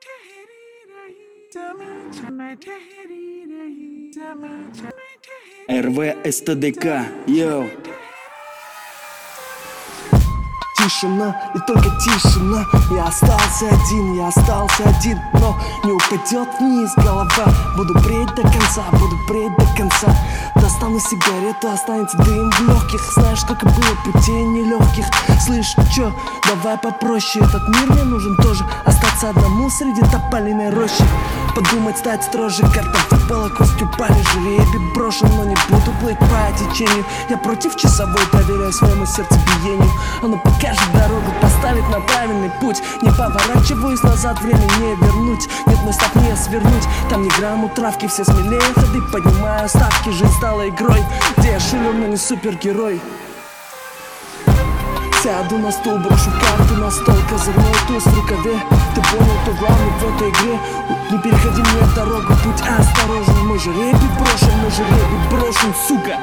РВ СТДК, йоу. Тишина и только тишина. Я остался один, но не упадет вниз голова. Буду бредь до конца, достану сигарету, останется дым в легких. Знаешь, сколько было путей нелегких. Слышь, чё, давай попроще. Этот мир мне нужен тоже. Остаться одному среди тополиной рощи. Подумать, стать строже. Карта выпала, кости упали. Жребий брошен, но не буду плыть по течению. Я против часовой, доверяю своему сердцебиению. Оно покажет дорогу, поставит на правильный путь. Не поворачиваюсь назад, время не вернуть. Нет, мой став не свернуть. Там ни грамму травки, все смелее ходы. Поднимаю ставки, жизнь стала игрой, где я шулер, но не супергерой. Сяду на стул, брошу карты на стол, козырной туз в рукаве. Ты понял, кто главный в этой игре? Не переходи мне дорогу, будь осторожен. Мой жребий брошен, сука.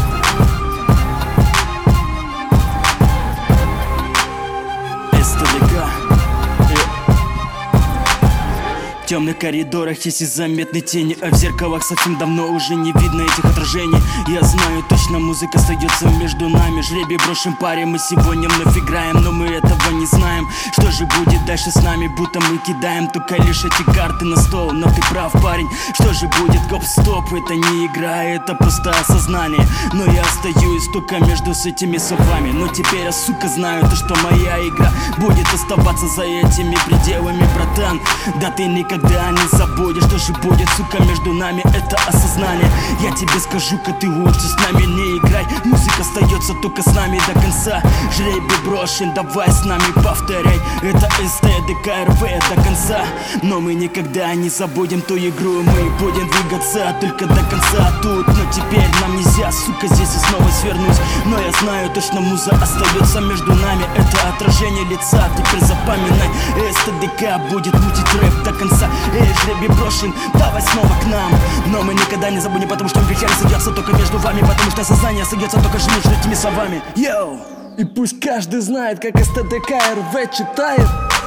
В темных коридорах есть и заметны тени, а в зеркалах совсем давно уже не видно этих отражений. Я знаю точно, музыка остается между нами. Жребий брошен паре, мы сегодня вновь играем, но мы этого не знаем. Что же будет дальше с нами, будто мы кидаем только лишь эти карты на стол. Но ты прав, парень, что же будет, гоп-стоп? Это не игра, это просто осознание. Но я остаюсь только между с этими словами. Но теперь я, сука, знаю то, что моя игра будет оставаться за этими пределами, братан. Да ты никогда не забудешь, что же будет, сука, между нами, это осознание. Я тебе скажу-ка, ты лучше с нами не играй. Музыка остается только с нами до конца. Жребий брошен, давай с нами повторяй. Это СТДК РВ до конца. Но мы никогда не забудем ту игру. Мы будем двигаться только до конца тут. Но теперь нам нельзя, сука, здесь и снова свернуть. Но я знаю точно, муза остается между нами. Это отражение лица, теперь запоминай. СТДК будет мутить рэп до конца. Эй, жребий брошен, давай снова к нам. Но мы никогда не забудем, потому что печаль остается только между вами. Потому что сознание остается только между этими словами. Йоу! И пусть каждый знает, как СТДК РВ читает.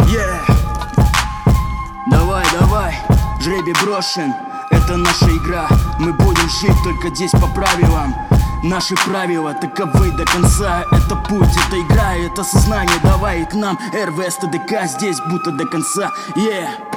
Давай, жребий брошен. Это наша игра, мы будем жить только здесь по правилам. Наши правила таковы до конца. Это путь, это игра, это сознание. Давай к нам, РВ СТДК здесь будто до конца.